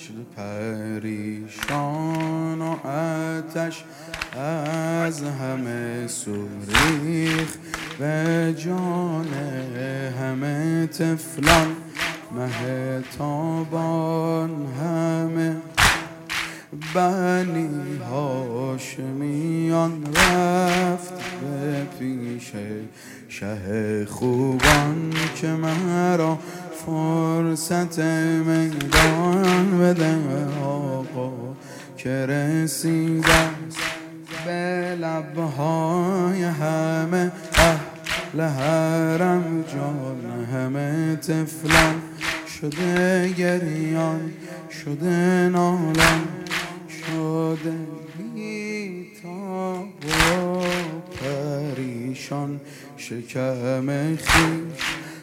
شده پریشان و آتش از همه سوریخ به جان همه طفلان مهتابان همه بنی هاشمیان رفت به پیش شه خوبان که مرا فرصت میدان بده آقا که رسیده به لبهای همه اهل حرم جان همه طفلان شده گریان شده نالان شده بی‌تاب و پریشان شکم خویش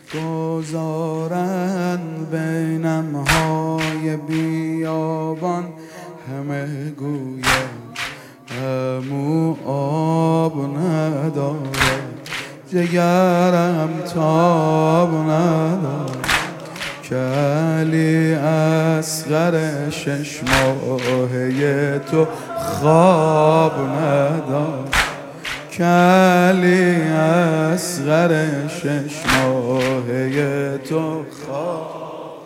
گذارن به نمهای بیابان همه گوید عمو آب نداره جگرم تاب نداره که علی اصغر 6 ماهه تو خواب نداره که علی اصغر 6 ماهه تو خواب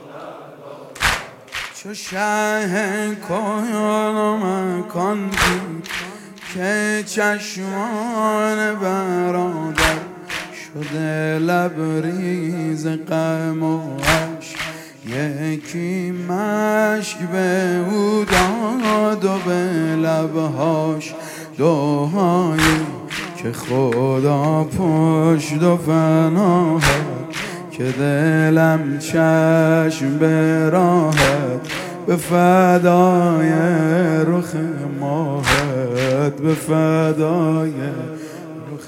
چو شه کیان و مکان بود که چشمان برادر شده لبریز غم و عشق یکی مشک به او داد و به لبهاش دعایی که خدا پشت و پناهت که دلم چشم به راحت به فدای رخ ماهت به فدای رخ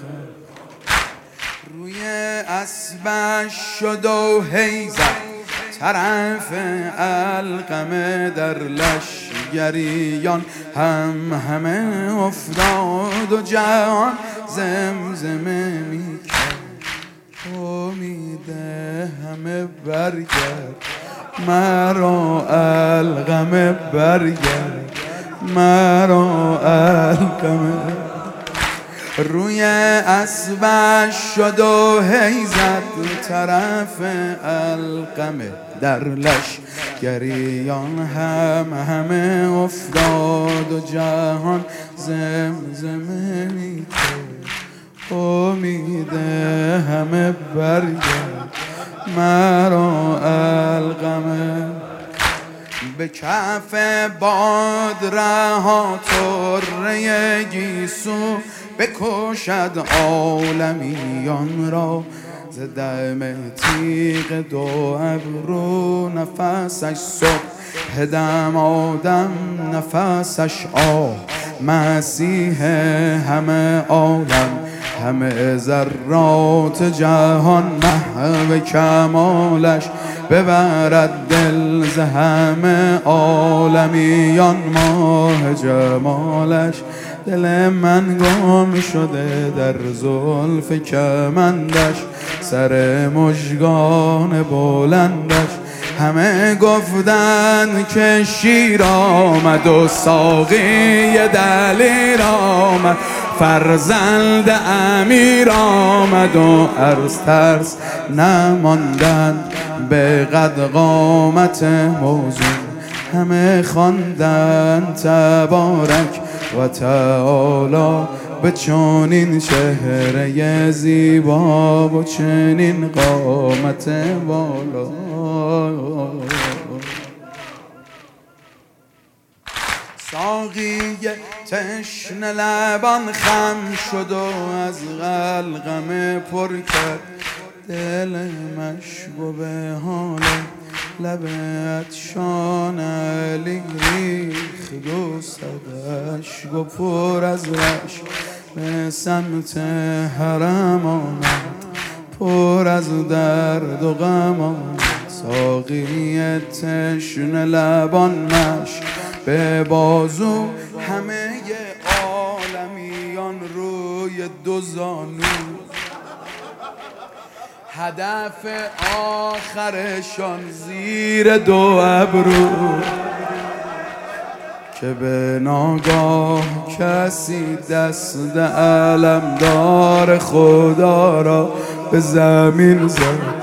روی اسبش شد و هیزد طرف القمه در لشگریان همه افتاد و جهان زمزمه میکرد امید همه برگرد مرا القمه برگرد مرا القمه روی اسبش شد و هیزد طرف القمه در لشگریان همه افتاد و جهان زمزمه میکرد امید همه برگرد مرا القمه به کف باد رها طره گیسو بکشد عالمیان را ز دم تیغ دو ابرو نفسش صبح دم آدم نفسش آه مسیح همه عالم همه ذرات جهان محو کمالش ببرد دل ز همه عالمیان ماه جمالش دل من گم شده در زلف کمندش سر مژگان بلندش همه گفتن که شیر آمد و ساقی دلیر آمد فرزند امیر آمد و عرض ترس نماندن به قد قامت موزون همه خواندن تبارک و تعالی به چنین چهره زیبا و چنین قامت بالا ساقی تشنه لبان خم شد و از قلقمه پر کرد دل مشکو به حال لب عطشان علی ریخت و صدش گو پر از رشک به سمت حرم آمد پر از درد و غم آمد ساقی تشنه لبان مشک به بازو همه عالمیان روی دو زانو هدف آخرشان زیر دو ابرو که به ناگاه کسی دست علمدار خدا را به زمین زد.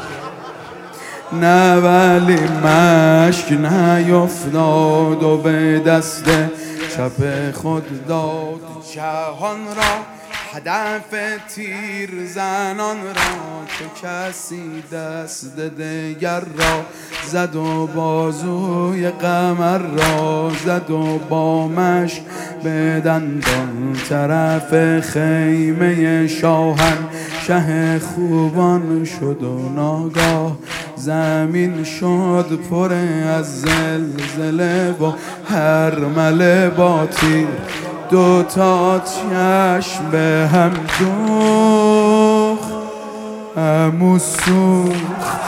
نه ولی مشک نیفتاد و به دست چپ خود داد جهان را هدف تیر زنان را، که کسی دست دیگر را زد و بازوی قمر را زد و با مشک به دندان طرف خیمه شاهن شه خوبان شد و ناگاه زمین شد پر از زلزله و هرمله با تیر، دو تا چشم به هم دوخت همو سوخت.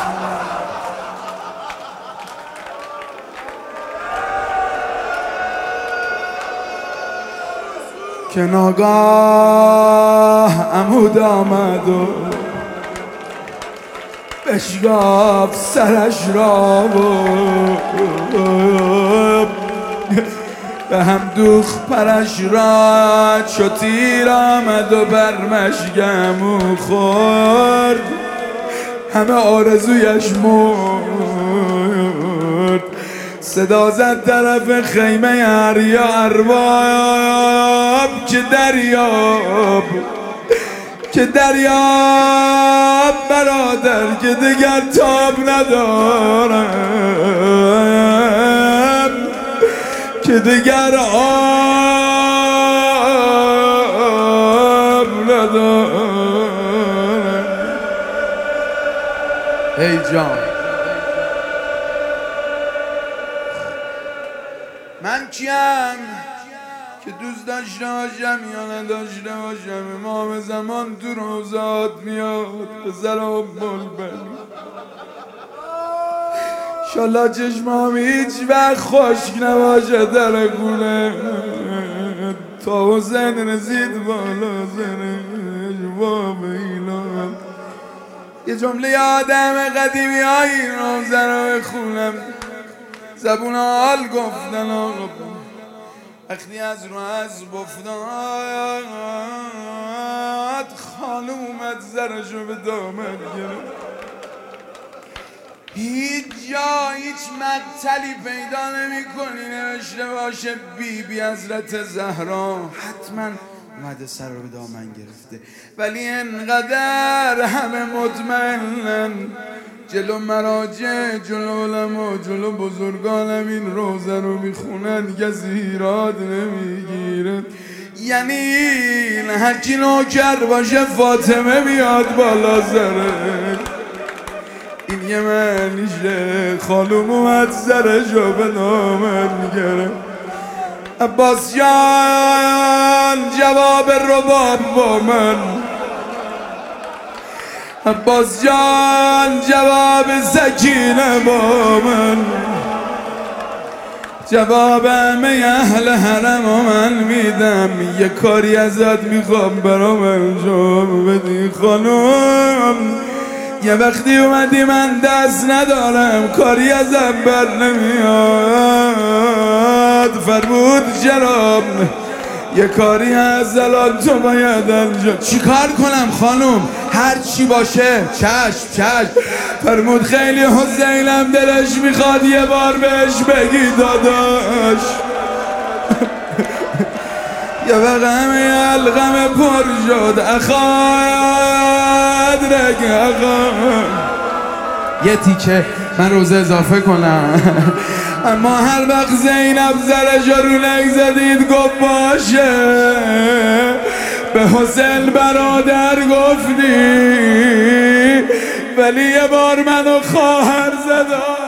که ناگاه عمود آمد و بشکافت سرش را و به هم دوخت پرش را، چو تیر آمد و بر مشکمو خورد، همه آرزویش مرد. صدا زد طرف خیمه اریا ارباب که دریاب برادر که دیگر تاب ندارم، که دیگر آب ندارم. ای جان من کیم که دوست داشته باشم یا نداشته باشم، امام زمان تو روزات میاد بزرم بلبل. شالله چشمام هیچ وقت خشک نباشه در گونه، تا حسین رسید بالا زنش با بیلان. یه جمله آدم قدیمی های این روزه رو بخونم، زبون حال گفتن آقا وقتی از رو اسب افتاد خانم اومد زرشو به دامن گرفت. هیچ جا هیچ مقتلی پیدا نمی کنی نوشته باشه بی حضرت زهرا حتما اومده سر رو به دامن گرفته، ولی انقدر همه مطمئنن جلو مراجع، جلو علما، جلو بزرگانم این روزه رو میخونن کسی ایراد نمیگیره. یعنی این هرکی نوکر باشه فاطمه میاد بالا سره، این یه منیشه خانوم اومد سرشو به دامن میگره. عباس جان جواب رباب با من، عباس جان جواب سکینه با من، جواب همه اهل حرم و من میدم. یه کاری ازت میخوام برام انجام بدی خانم، یه وقتی اومدی من دست ندارم کاری ازم بر نمیاد. فرمود جناب یه کاری از الان تو باید انجام. چی کار کنم خانم؟ هر چی باشه. چشم. فرمود خیلی حسینم دلش میخواد یه بار بهش بگی داداش یه وقم الغم پر شد اخواد رگ اخواد. یه تیکه من روزه اضافه کنم اما هر وقت زینب زرش رو نگزدید گفت باشه، به حسین برادر گفتی ولی یه بار منو خواهر زد.